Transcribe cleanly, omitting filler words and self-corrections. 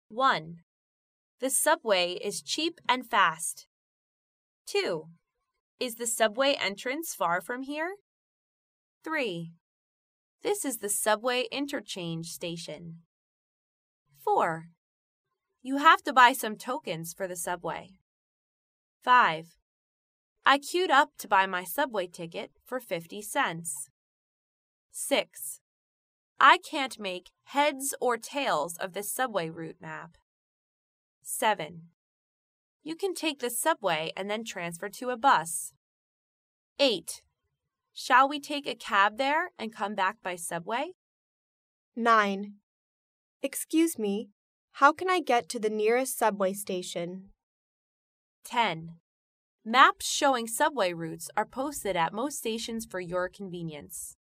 1. The subway is cheap and fast. 2. Is the subway entrance far from here? 3. This is the subway interchange station. 4. You have to buy some tokens for the subway. 5. I queued up to buy my subway ticket for 50 cents. 6. I can't make heads or tails of this subway route map. 7. You can take the subway and then transfer to a bus. 8. Shall we take a cab there and come back by subway? 9. Excuse me, how can I get to the nearest subway station? 10. Maps showing subway routes are posted at most stations for your convenience.